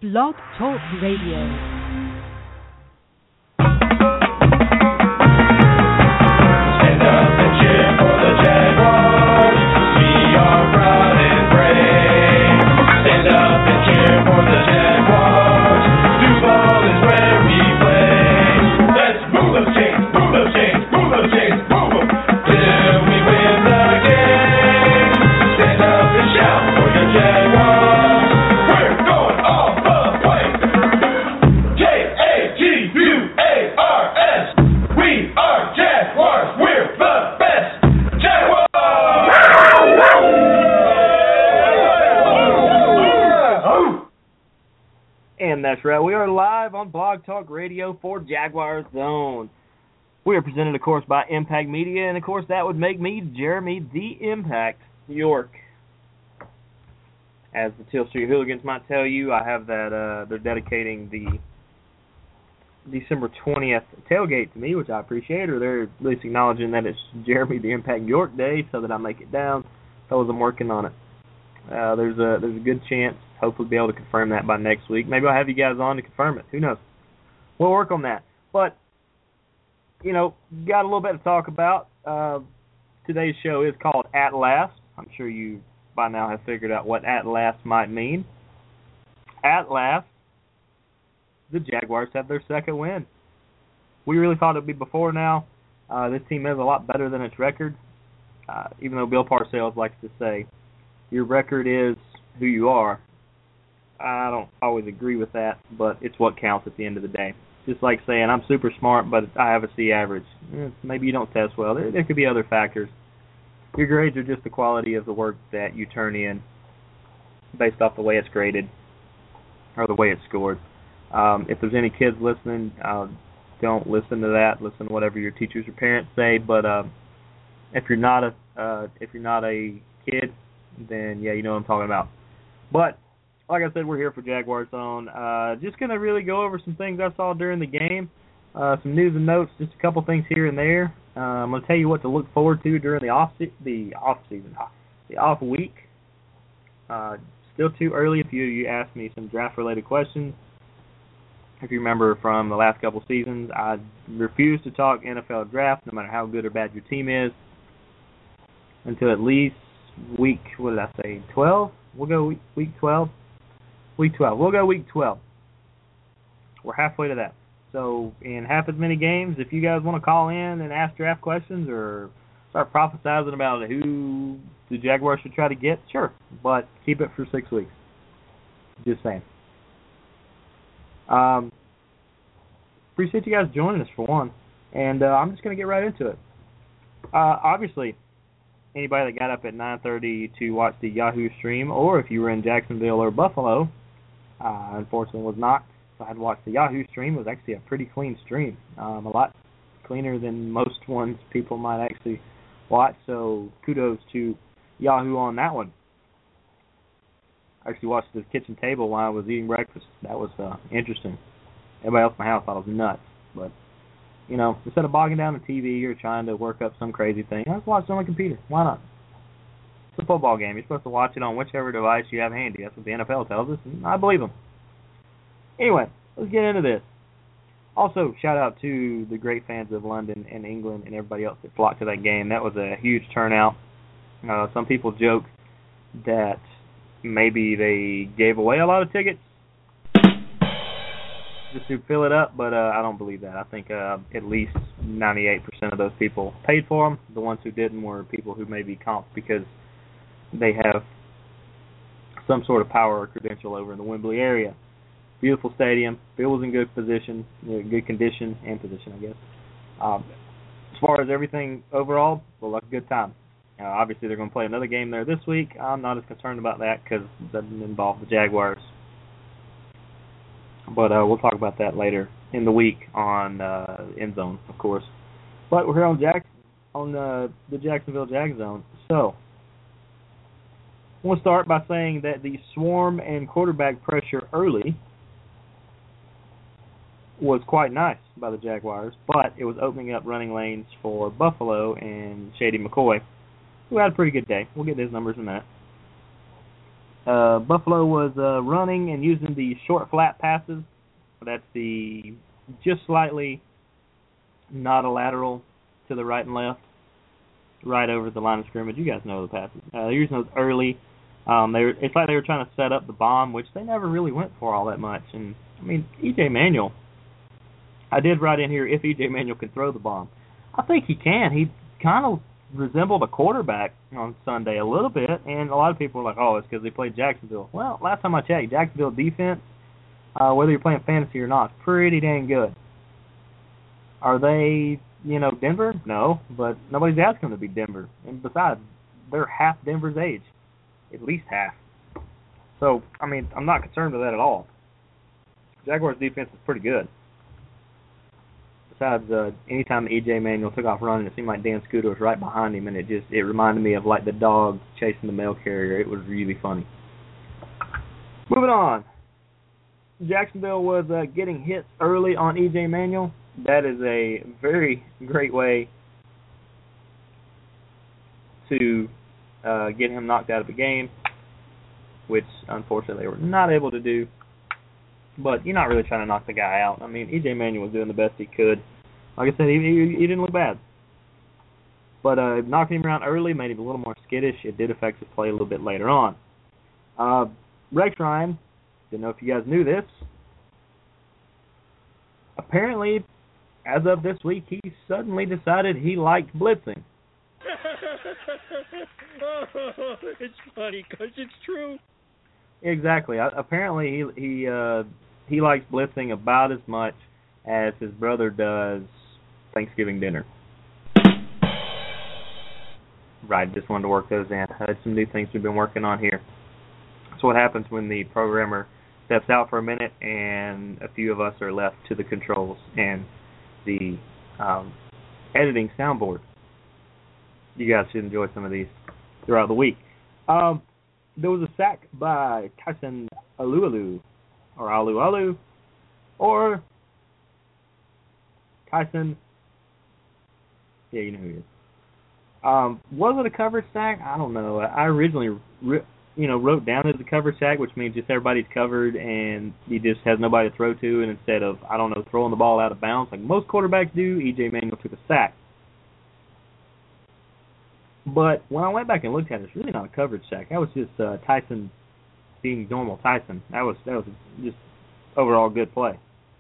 Blog Talk Radio. That's right. We are live on Blog Talk Radio for Jaguars Zone. We are presented, of course, by Impact Media, and, of course, that would make me Jeremy the Impact York. As the Teal Street Hooligans might tell you, I have that they're dedicating the December 20th tailgate to me, which I appreciate, or they're at least acknowledging that it's Jeremy the Impact York Day so that I make it down. Fellas, I'm working on it. There's a good chance, hopefully be able to confirm that by next week. Maybe I'll have you guys on to confirm it. Who knows? We'll work on that. But, you know, got a little bit to talk about. Today's show is called At Last. I'm sure you by now have figured out what At Last might mean. At last, the Jaguars have their second win. We really thought it would be before now. This team is a lot better than its record, even though Bill Parcells likes to say, your record is who you are. I don't always agree with that, but it's what counts at the end of the day. Just like saying I'm super smart, but I have a C average. Maybe you don't test well. There could be other factors. Your grades are just the quality of the work that you turn in based off the way it's graded or the way it's scored. If there's any kids listening, don't listen to that. Listen to whatever your teachers or parents say. But if you're not a kid, then yeah, you know what I'm talking about. But like I said, we're here for Jaguars Zone. Just going to really go over some things I saw during the game, some news and notes, just a couple things here and there. I'm going to tell you what to look forward to during the off week. Still too early if you ask me some draft-related questions. If you remember from the last couple seasons, I refuse to talk NFL draft, no matter how good or bad your team is, until at least week, 12? We'll go week 12. Week 12. We'll go week 12. We're halfway to that. So in half as many games, if you guys want to call in and ask draft questions or start prophesizing about who the Jaguars should try to get, sure. But keep it for 6 weeks. Just saying. Appreciate you guys joining us for one. And I'm just going to get right into it. Obviously, anybody that got up at 9:30 to watch the Yahoo stream, or if you were in Jacksonville or Buffalo, unfortunately was not. So I had watched the Yahoo stream. It was actually a pretty clean stream, a lot cleaner than most ones people might actually watch. So kudos to Yahoo on that one. I actually watched the kitchen table while I was eating breakfast. That was interesting. Everybody else in my house thought it was nuts, but you know, instead of bogging down the TV or trying to work up some crazy thing, let's watch it on the computer. Why not? It's a football game. You're supposed to watch it on whichever device you have handy. That's what the NFL tells us, and I believe them. Anyway, let's get into this. Also, shout out to the great fans of London and England and everybody else that flocked to that game. That was a huge turnout. Some people joke that maybe they gave away a lot of tickets just to fill it up, but I don't believe that. I think at least 98% of those people paid for them. The ones who didn't were people who maybe comped because they have some sort of power or credential over in the Wembley area. Beautiful stadium. Field was in good position, good condition and position, I guess. As far as everything overall, well, like a good time. Obviously, they're going to play another game there this week. I'm not as concerned about that because it doesn't involve the Jaguars. But we'll talk about that later in the week on End Zone, of course. But we're here on the Jacksonville Jag Zone. So, I want to start by saying that the swarm and quarterback pressure early was quite nice by the Jaguars, but it was opening up running lanes for Buffalo and Shady McCoy, who had a pretty good day. We'll get his numbers in a minute. Buffalo was running and using the short flat passes. That's the just slightly not a lateral to the right and left, right over the line of scrimmage. You guys know the passes. They're using those early. It's like they were trying to set up the bomb, which they never really went for all that much. And, I mean, E.J. Manuel, I did write in here if E.J. Manuel can throw the bomb. I think he can. He kind of resembled a quarterback on Sunday a little bit, and a lot of people were like, oh, it's because they played Jacksonville. Well, last time I checked, Jacksonville defense, whether you're playing fantasy or not, is pretty dang good. Are they, Denver? No, but nobody's asking them to be Denver. And besides, they're half Denver's age, at least half. So, I mean, I'm not concerned with that at all. Jaguars' defense is pretty good. Besides, anytime E.J. Manuel took off running, it seemed like Dan Scooter was right behind him, and it reminded me of like the dog chasing the mail carrier. It was really funny. Moving on. Jacksonville was getting hits early on E.J. Manuel. That is a very great way to get him knocked out of the game, which unfortunately they were not able to do. But you're not really trying to knock the guy out. I mean, E.J. Manuel was doing the best he could. Like I said, he didn't look bad. But knocking him around early made him a little more skittish. It did affect his play a little bit later on. Rex Ryan, didn't know if you guys knew this. Apparently, as of this week, he suddenly decided he liked blitzing. It's funny because it's true. Exactly. Apparently, he likes blitzing about as much as his brother does Thanksgiving dinner. Right, just wanted to work those in. Had some new things we've been working on here. That's what happens when the programmer steps out for a minute and a few of us are left to the controls and the editing soundboard. You guys should enjoy some of these throughout the week. There was a sack by Tyson Alualu, or Alu, or Tyson. Yeah, you know who he is. Was it a coverage sack? I don't know. I originally, wrote down as a coverage sack, which means just everybody's covered and he just has nobody to throw to, and instead of, throwing the ball out of bounds like most quarterbacks do, E.J. Manuel took a sack. But when I went back and looked at it, it's really not a coverage sack. That was just Tyson being normal Tyson. That was just overall good play.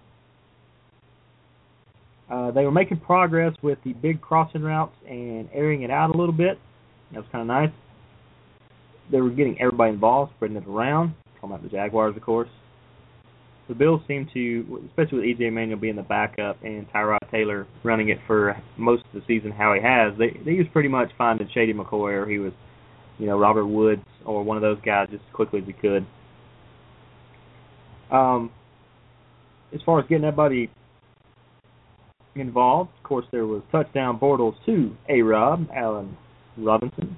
They were making progress with the big crossing routes and airing it out a little bit. That was kind of nice. They were getting everybody involved, spreading it around. Talking about the Jaguars, of course. The Bills seem to, especially with E.J. Manuel being the backup and Tyrod Taylor running it for most of the season how he has, they was pretty much finding Shady McCoy, or he was, Robert Woods, or one of those guys just as quickly as he could. As far as getting everybody involved, of course, there was touchdown Bortles to A-Rob, Allen Robinson.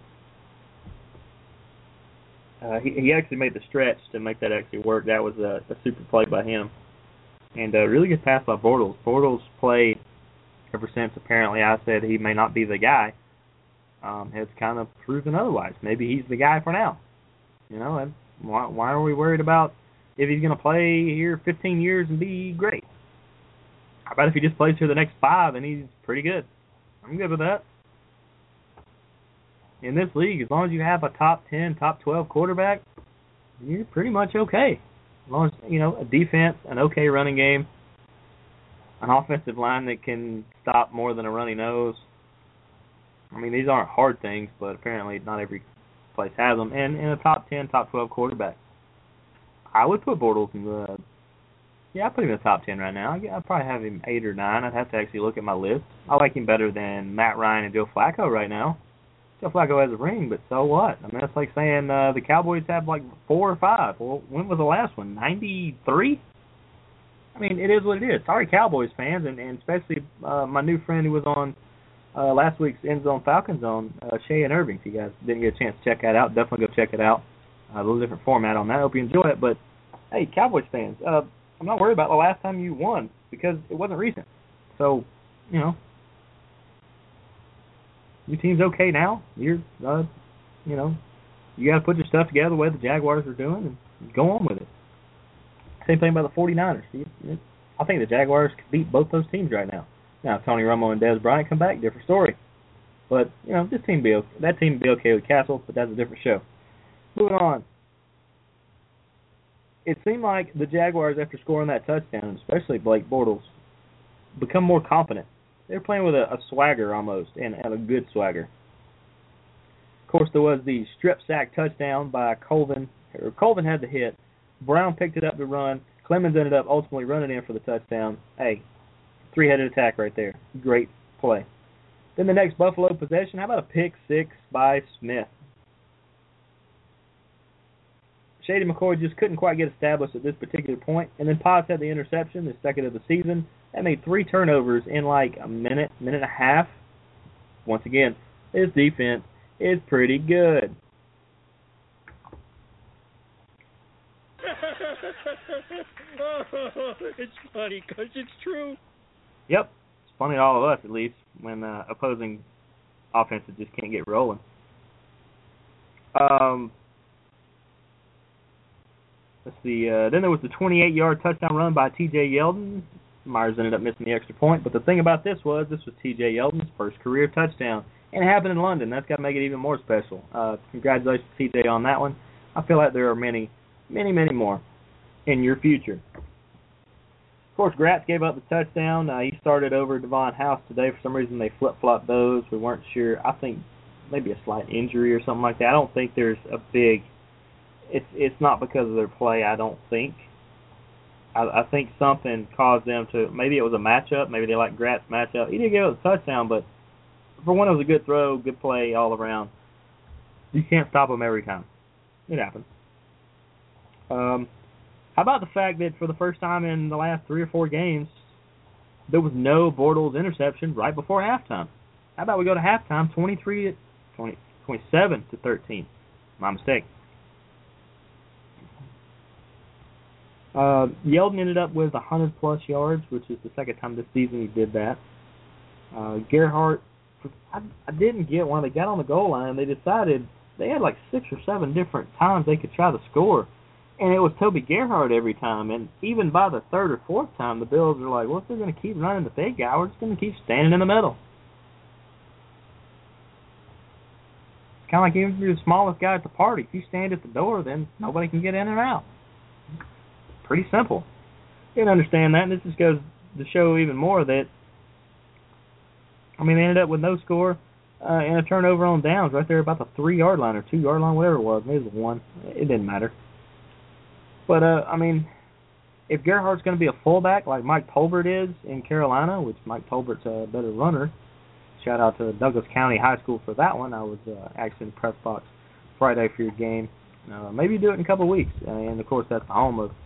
He actually made the stretch to make that actually work. That was a super play by him. And a really good pass by Bortles. Bortles played ever since apparently I said he may not be the guy. Has kind of proven otherwise. Maybe he's the guy for now. And why are we worried about if he's going to play here 15 years and be great? How about if he just plays here the next 5 and he's pretty good? I'm good with that. In this league, as long as you have a top 10, top 12 quarterback, you're pretty much okay. As long as, a defense, an okay running game, an offensive line that can stop more than a runny nose. I mean, these aren't hard things, but apparently not every place has them. And in a top 10, top 12 quarterback, I would put Bortles in the... Yeah, I'd put him in the top 10 right now. I'd probably have him 8 or 9. I'd have to actually look at my list. I like him better than Matt Ryan and Joe Flacco right now. Joe Flacco has a ring, but so what? I mean, that's like saying the Cowboys have like 4 or 5. Well, when was the last one? 93? I mean, it is what it is. Sorry, Cowboys fans, and especially my new friend who was on last week's End Zone Falcon Zone, Shay and Irving. If you guys didn't get a chance to check that out, definitely go check it out. A little different format on that. I hope you enjoy it. But, hey, Cowboys fans, I'm not worried about the last time you won because it wasn't recent. So, your team's okay now. You're, You got to put your stuff together the way the Jaguars are doing and go on with it. Same thing about the 49ers. I think the Jaguars could beat both those teams right now. Now, if Tony Romo and Dez Bryant come back, different story. But, that team would be okay with Castle, but that's a different show. Moving on. It seemed like the Jaguars, after scoring that touchdown, especially Blake Bortles, become more confident. They're playing with a swagger almost, and a good swagger. Of course, there was the strip sack touchdown by Colvin. Colvin had the hit. Brown picked it up to run. Clemens ended up ultimately running in for the touchdown. Hey, three-headed attack right there. Great play. Then the next Buffalo possession, how about a pick six by Smith? Shady McCoy just couldn't quite get established at this particular point, and then Potts had the interception, the second of the season. That made 3 turnovers in like a minute and a half. Once again, his defense is pretty good. It's funny because it's true. Yep, it's funny to all of us at least when opposing offenses just can't get rolling. Let's see. Then there was the 28-yard touchdown run by T.J. Yeldon. Myers ended up missing the extra point. But the thing about this was T.J. Yeldon's first career touchdown. And it happened in London. That's got to make it even more special. Congratulations to T.J. on that one. I feel like there are many, many, many more in your future. Of course, Gratz gave up the touchdown. He started over Devon House today. For some reason, they flip-flopped those. We weren't sure. I think maybe a slight injury or something like that. I don't think there's a big... It's not because of their play, I don't think. I think something caused them to... Maybe it was a matchup. Maybe they like Gratz matchup. He did give up a touchdown, but for one, it was a good throw, good play all around. You can't stop them every time. It happens. How about the fact that for the first time in the last 3 or 4 games, there was no Bortles interception right before halftime? How about we go to halftime 27-13? My mistake. Yeldon ended up with 100-plus yards, which is the second time this season he did that. Gerhardt, I didn't get when they got on the goal line. They decided they had like 6 or 7 different times they could try to score, and it was Toby Gerhardt every time. And even by the 3rd or 4th time, the Bills were like, well, if they're going to keep running the big guy, we're just going to keep standing in the middle. It's kind of like even if you're the smallest guy at the party. If you stand at the door, then nobody can get in and out. Pretty simple. You can understand that, and this just goes to show even more that, they ended up with no score and a turnover on downs right there about the 3-yard line or 2-yard line, whatever it was. Maybe it was 1. It didn't matter. But, if Gerhardt's going to be a fullback like Mike Tolbert is in Carolina, which Mike Tolbert's a better runner, shout out to Douglas County High School for that one. I was actually in the press box Friday for your game. Maybe do it in a couple of weeks. And, of course, that's the home of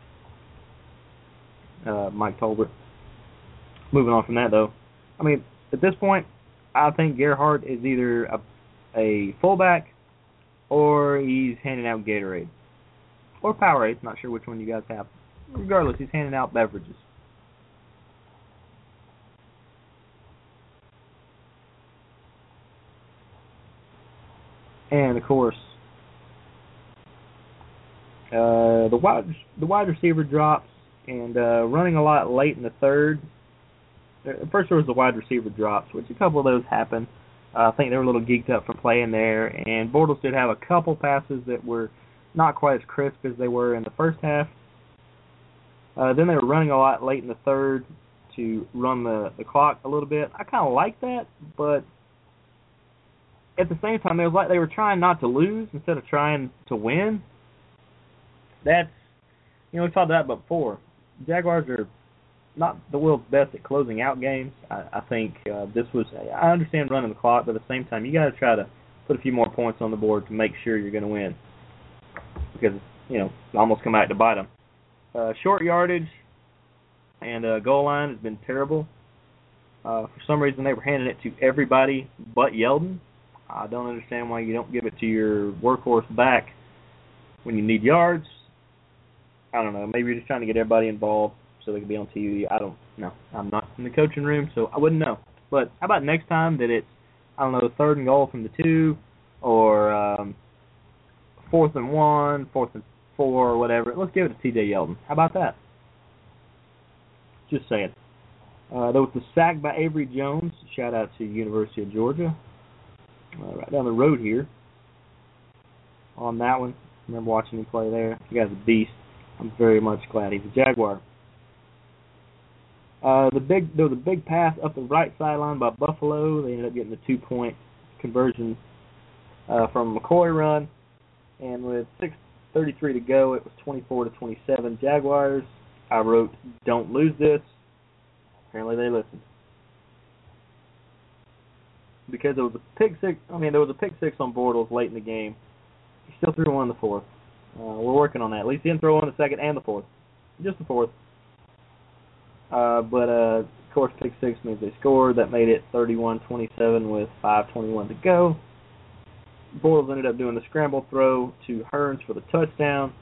Mike Tolbert. Moving on from that, though. At this point, I think Gerhardt is either a fullback or he's handing out Gatorade. Or Powerade. Not sure which one you guys have. Regardless, he's handing out beverages. And, of course, the wide receiver drops and running a lot late in the third. First there was the wide receiver drops, which a couple of those happened. I think they were a little geeked up from playing there, and Bortles did have a couple passes that were not quite as crisp as they were in the first half. Then they were running a lot late in the third to run the clock a little bit. I kind of like that, but at the same time, it was like they were trying not to lose instead of trying to win. That's, we talked about that before. Jaguars are not the world's best at closing out games. I think this was, I understand running the clock, but at the same time, you got to try to put a few more points on the board to make sure you're going to win. Because, it almost come out to bite them. Short yardage and goal line has been terrible. For some reason, they were handing it to everybody but Yeldon. I don't understand why you don't give it to your workhorse back when you need yards. I don't know. Maybe you're just trying to get everybody involved so they can be on TV. I don't know. I'm not in the coaching room, so I wouldn't know. But how about next time that it's, 3rd and goal from the 2 or 4th and 1, 4th and 4, whatever. Let's give it to T.J. Yeldon. How about that? Just saying. There was the sack by Avery Jones. Shout out to University of Georgia. Right down the road here. On that one. Remember watching him play there. The guy's a beast. I'm very much glad he's a Jaguar. There was a big pass up the right sideline by Buffalo. They ended up getting the 2-point conversion from a McCoy run. And with 6:33 to go, it was 24-27 Jaguars. I wrote, "Don't lose this." Apparently they listened. Because there was a pick six. There was a pick six on Bortles late in the game. He still threw one in the 4th. We're working on that. At least he didn't throw one in the 2nd and the 4th. Just the 4th. But of course, pick six means they scored. That made it 31-27 with 5:21 to go. Bortles ended up doing the scramble throw to Hearns for the touchdown.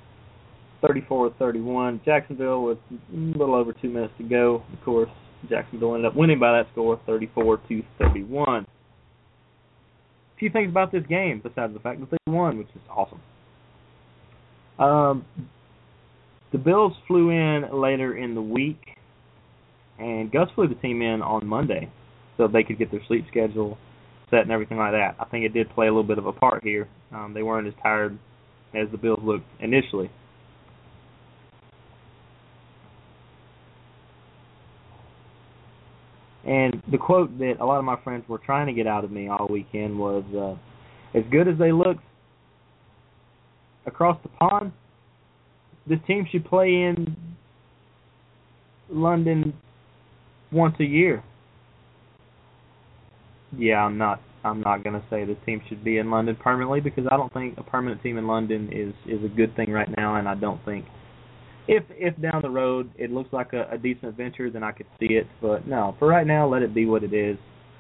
34-31. Jacksonville with a little over 2 minutes to go. Of course, Jacksonville ended up winning by that score, 34-31. A few things about this game, besides the fact that they won, which is awesome. The Bills flew in later in the week, and Gus flew the team in on Monday so they could get their sleep schedule set and everything like that. I think it did play a little bit of a part here. They weren't as tired as the Bills looked initially. And the quote that a lot of my friends were trying to get out of me all weekend was, as good as they look across the pond, this team should play in London once a year. Yeah, I'm not going to say this team should be in London permanently, because I don't think a permanent team in London is a good thing right now, and I don't think if down the road it looks like a decent venture, then I could see it. But no, for right now, let it be what it is.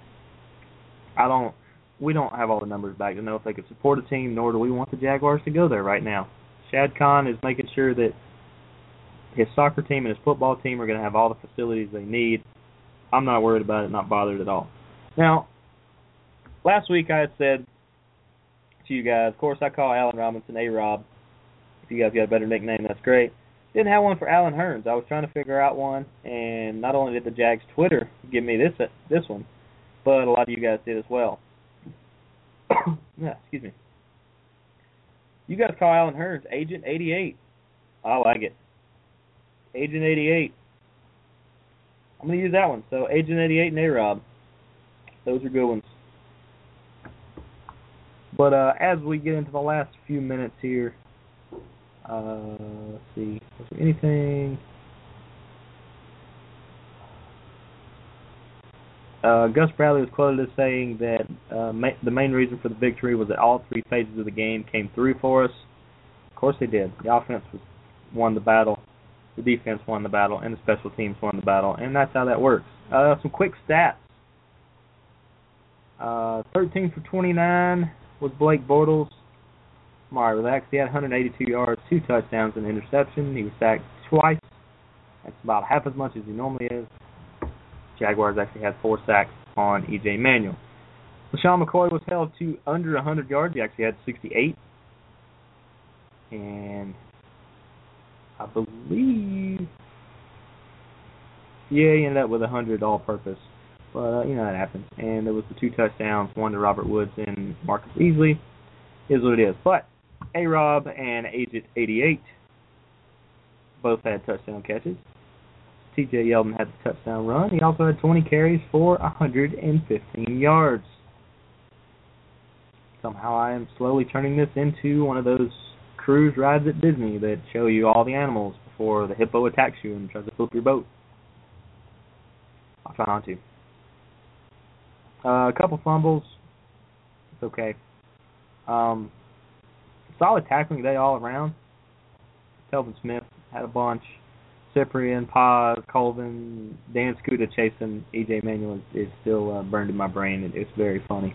We don't have all the numbers back to know if they could support a team, nor do we want the Jaguars to go there right now. Shad Khan is making sure that his soccer team and his football team are going to have all the facilities they need. I'm not worried about it, not bothered at all. Now, last week I had said to you guys, of course I call Allen Robinson A-Rob. If you guys got a better nickname, that's great. Didn't have one for Allen Hearns. I was trying to figure out one, and not only did the Jags Twitter give me this one, but a lot of you guys did as well. Yeah, excuse me. You guys call Allen Hearns Agent 88. I like it. Agent 88. I'm going to use that one. So Agent 88 and A-Rob. Those are good ones. But as we get into the last few minutes here, let's see. Was there anything? Gus Bradley was quoted as saying that the main reason for the victory was that all 3 phases of the game came through for us. Of course they did. The offense won the battle, the defense won the battle, and the special teams won the battle, and that's how that works. Some quick stats. 13 for 29 was Blake Bortles. I'm all right, relax. He had 182 yards, 2 touchdowns, and an interception. He was sacked twice. That's about half as much as he normally is. Jaguars actually had 4 sacks on E.J. Manuel. LaShawn McCoy was held to under 100 yards. He actually had 68. And I believe, he ended up with 100 all-purpose. But, that happens. And there was the 2 touchdowns, one to Robert Woods and Marcus Beasley. Is what it is. But A-Rob and Agent 88 both had touchdown catches. T.J. Yeldon had the touchdown run. He also had 20 carries for 115 yards. Somehow I am slowly turning this into one of those cruise rides at Disney that show you all the animals before the hippo attacks you and tries to flip your boat. I'll try not to. A couple fumbles. It's okay. Solid tackling day all around. Telvin Smith had a bunch. Cyprian, Paz, Colvin, Dan Skuta chasing E.J. Manuel is still burned in my brain. It's very funny.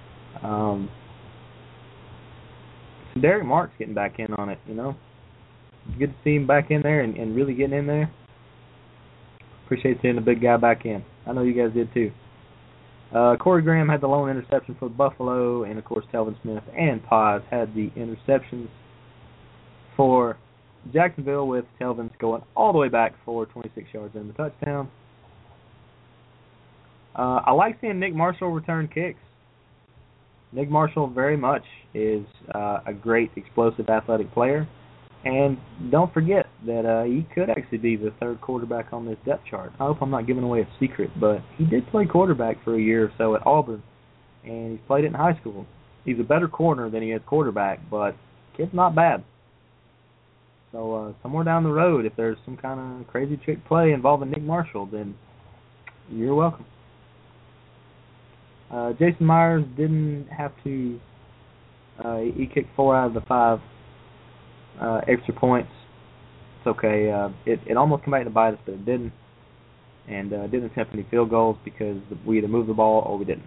Derek Marks getting back in on it, It's good to see him back in there and really getting in there. Appreciate seeing the big guy back in. I know you guys did too. Corey Graham had the lone interception for Buffalo, and of course Telvin Smith and Paz had the interceptions for Jacksonville, with Telvin's going all the way back for 26 yards in the touchdown. I like seeing Nick Marshall return kicks. Nick Marshall very much is a great explosive athletic player. And don't forget that he could actually be the third quarterback on this depth chart. I hope I'm not giving away a secret, but he did play quarterback for a year or so at Auburn, and he's played it in high school. He's a better corner than he is quarterback, but kid's not bad. So somewhere down the road, if there's some kind of crazy trick play involving Nick Marshall, then you're welcome. Jason Myers didn't have to. He kicked 4 out of the 5 extra points. It's okay. It almost came back to bite us, but it didn't. And didn't attempt any field goals because we either moved the ball or we didn't.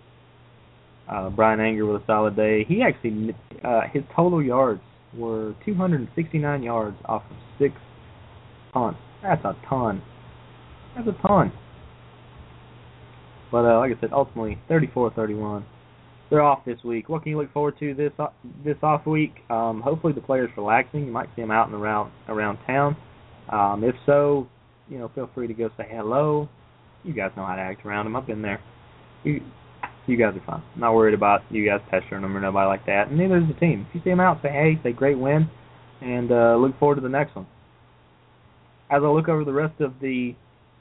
Brian Anger with a solid day. He actually, his total yards were 269 yards off of 6 punts. That's a ton. That's a ton. But like I said, ultimately 34-31. They're off this week. What can you look forward to this off week? Hopefully the players relaxing. You might see them out and around town. If so, feel free to go say hello. You guys know how to act around them. I've been there. You guys are fine. I'm not worried about you guys pestering them or nobody like that. And neither is the team. If you see them out, say hey, say great win, and look forward to the next one. As I look over the rest of the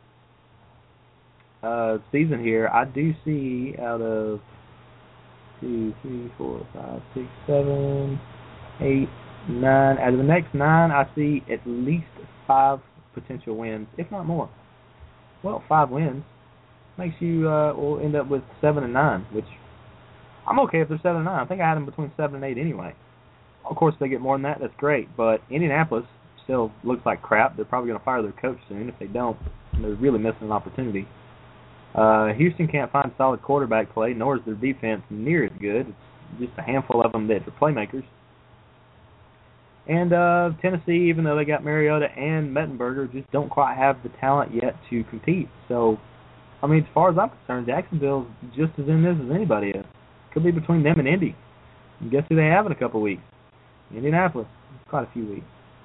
season here, I do see out of 2, 3, 4, 5, 6, 7, 8, 9. Out of the next 9, I see at least 5 potential wins, if not more. Well, 5 wins makes you will end up with 7 and 9, which I'm okay if they're 7 and 9. I think I had them between 7 and 8 anyway. Of course, if they get more than that, that's great. But Indianapolis still looks like crap. They're probably going to fire their coach soon. If they don't, they're really missing an opportunity. Houston can't find solid quarterback play, nor is their defense near as good. It's just a handful of them that are playmakers. And Tennessee, even though they got Mariota and Mettenberger, just don't quite have the talent yet to compete. So, I mean, as far as I'm concerned, Jacksonville's just as in this as anybody is. Could be between them and Indy. And guess who they have in a couple weeks? Indianapolis. Quite a few weeks.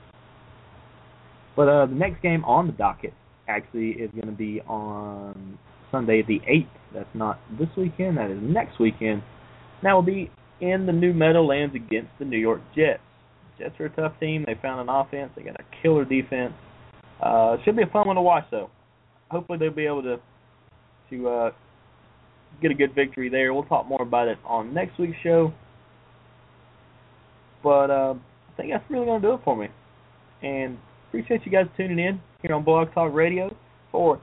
But the next game on the docket actually is going to be on Sunday the 8th. That's not this weekend. That is next weekend. That will be in the New Meadowlands against the New York Jets. Jets are a tough team. They found an offense. They got a killer defense. Should be a fun one to watch, though. Hopefully they'll be able to get a good victory there. We'll talk more about it on next week's show. But I think that's really going to do it for me. And appreciate you guys tuning in here on Blog Talk Radio for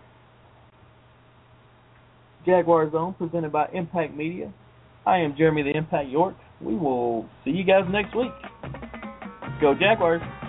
Jaguar Zone, presented by Impact Media. I am Jeremy the Impact York. We will see you guys next week. Go Jaguars!